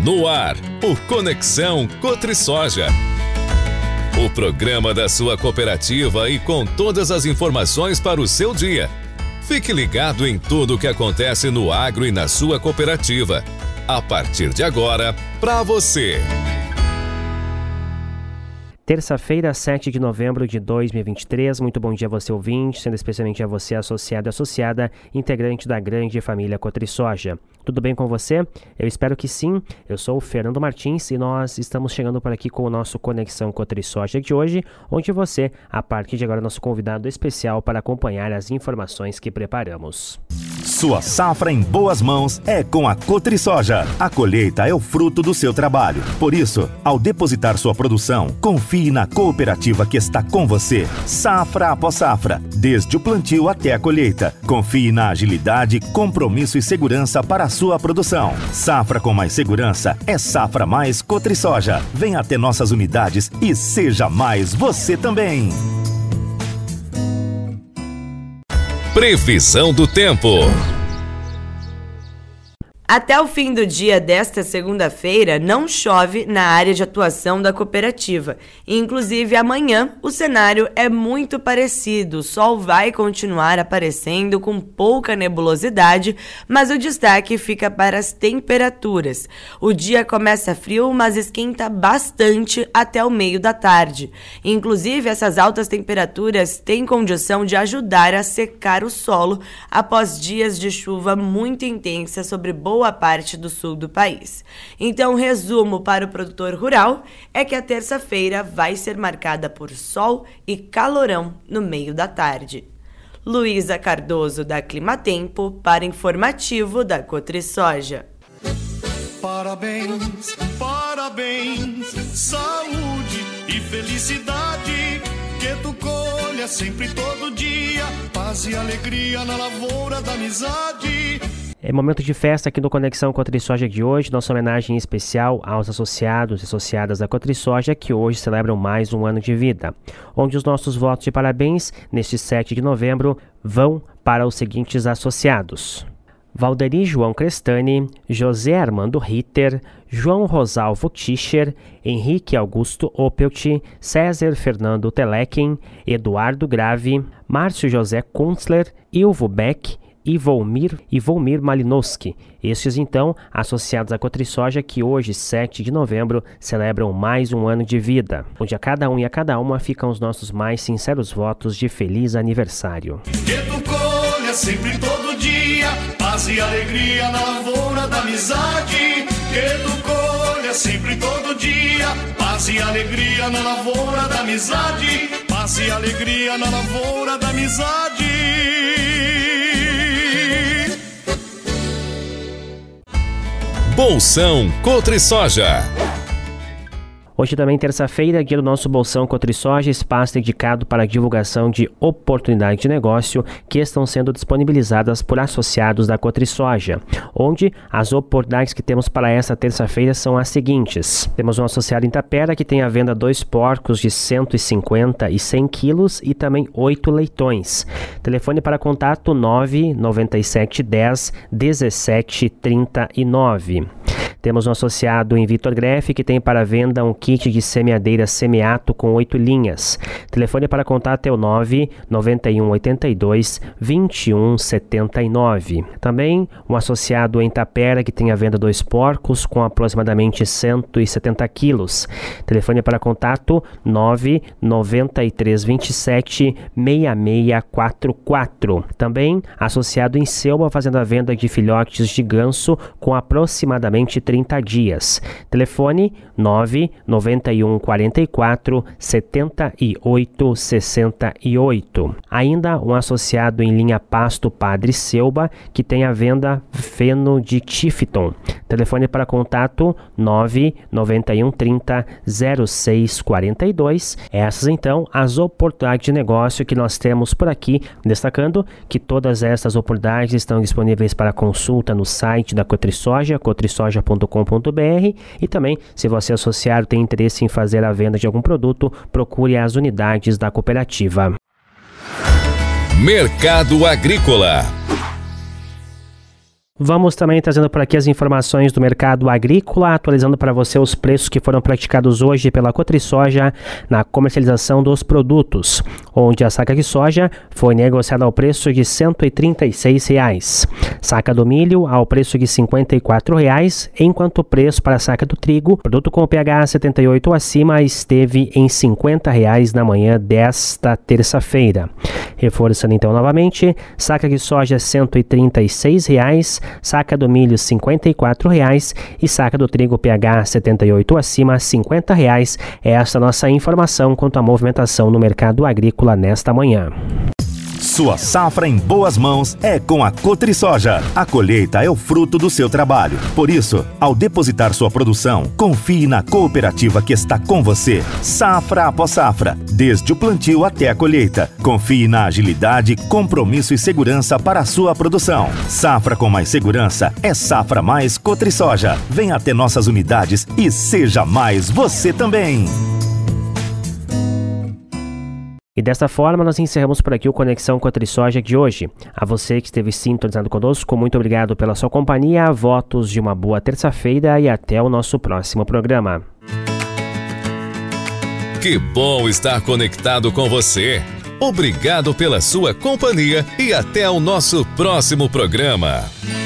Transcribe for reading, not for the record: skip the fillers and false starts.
No ar, o Conexão Cotrisoja. O programa da sua cooperativa e com todas as informações para o seu dia. Fique ligado em tudo o que acontece no agro e na sua cooperativa. A partir de agora, para você. Terça-feira, 7 de novembro de 2023. Muito bom dia a você, ouvinte, sendo especialmente a você, associado e associada, integrante da grande família Cotrisoja. Tudo bem com você? Eu espero que sim. Eu sou o Fernando Martins e nós estamos chegando por aqui com o nosso Conexão Cotrisoja de hoje, onde você, a partir de agora, é nosso convidado especial para acompanhar as informações que preparamos. Sua safra em boas mãos é com a Cotrisoja. A colheita é o fruto do seu trabalho. Por isso, ao depositar sua produção, confie na cooperativa que está com você, safra após safra, desde o plantio até a colheita. Confie na agilidade, compromisso e segurança para a sua produção. Safra com mais segurança é Safra Mais Cotrisoja. Venha até nossas unidades e seja mais você também. Previsão do tempo. Até o fim do dia desta segunda-feira, não chove na área de atuação da cooperativa. Inclusive, amanhã, o cenário é muito parecido. O sol vai continuar aparecendo com pouca nebulosidade, mas o destaque fica para as temperaturas. O dia começa frio, mas esquenta bastante até o meio da tarde. Inclusive, essas altas temperaturas têm condição de ajudar a secar o solo após dias de chuva muito intensa sobre boa parte do sul do país. Então, resumo para o produtor rural é que a terça-feira vai ser marcada por sol e calorão no meio da tarde. Luísa Cardoso, da Climatempo, para informativo da Cotrisoja. Parabéns, parabéns, saúde e felicidade, que tu colha sempre todo dia, paz e alegria na lavoura da amizade. É momento de festa aqui no Conexão Cotrisoja de hoje, nossa homenagem especial aos associados e associadas da Cotrisoja que hoje celebram mais um ano de vida, onde os nossos votos de parabéns neste 7 de novembro vão para os seguintes associados: Valderi João Crestani, José Armando Ritter, João Rosalvo Tischer, Henrique Augusto Opelt, César Fernando Telequim, Eduardo Grave, Márcio José Kunzler, Ilvo Beck e Volmir Malinowski. Estes, então, associados à Cotrisoja que hoje, 7 de novembro, celebram mais um ano de vida, onde a cada um e a cada uma ficam os nossos mais sinceros votos de feliz aniversário. Que tu colha sempre todo dia, paz e alegria na lavoura da amizade. Que tu colha sempre todo dia, paz e alegria na lavoura da amizade. Paz e alegria na lavoura da amizade. Bolsão Cotrisoja. Hoje também terça-feira, dia do nosso Bolsão Cotrisoja, espaço dedicado para a divulgação de oportunidades de negócio que estão sendo disponibilizadas por associados da Cotrisoja, onde as oportunidades que temos para essa terça-feira são as seguintes. Temos um associado em Tapera que tem à venda 2 porcos de 150 e 100 quilos e também 8 leitões. Telefone para contato 99710 1739. Temos um associado em Vitor Greff que tem para venda um kit de semeadeira Semeato com 8 linhas. Telefone para contato é o 99182 2179. Também um associado em Tapera que tem à venda 2 porcos com aproximadamente 170 quilos. Telefone para contato 99327 6644. Também associado em Selva fazendo a venda de filhotes de ganso com aproximadamente 30 dias. Telefone 99144 7868. Ainda um associado em linha Pasto Padre Selba que tem à venda feno de Tifton. Telefone para contato 99130 0642. Essas então as oportunidades de negócio que nós temos por aqui, destacando que todas essas oportunidades estão disponíveis para consulta no site da Cotrisoja, cotrisoja.com.br, e também, se você associado tem interesse em fazer a venda de algum produto, procure as unidades da cooperativa. Mercado Agrícola. Vamos também trazendo por aqui as informações do mercado agrícola, atualizando para você os preços que foram praticados hoje pela Cotrisoja na comercialização dos produtos, onde a saca de soja foi negociada ao preço de R$ 136. Saca do milho ao preço de R$ 54, enquanto o preço para a saca do trigo, produto com pH 78 ou acima, esteve em R$ 50 na manhã desta terça-feira. Reforçando então novamente, saca de soja R$ 136, saca do milho R$ 54 e saca do trigo pH 78 ou acima R$ 50. Essa é a nossa informação quanto à movimentação no mercado agrícola nesta manhã. Sua safra em boas mãos é com a Cotrisoja. A colheita é o fruto do seu trabalho. Por isso, ao depositar sua produção, confie na cooperativa que está com você, safra após safra, desde o plantio até a colheita. Confie na agilidade, compromisso e segurança para a sua produção. Safra com mais segurança é safra mais Cotrisoja. Venha até nossas unidades e seja mais você também. E desta forma, nós encerramos por aqui o Conexão Cotrisoja de hoje. A você que esteve sintonizado conosco, muito obrigado pela sua companhia, votos de uma boa terça-feira e até o nosso próximo programa. Que bom estar conectado com você. Obrigado pela sua companhia e até o nosso próximo programa.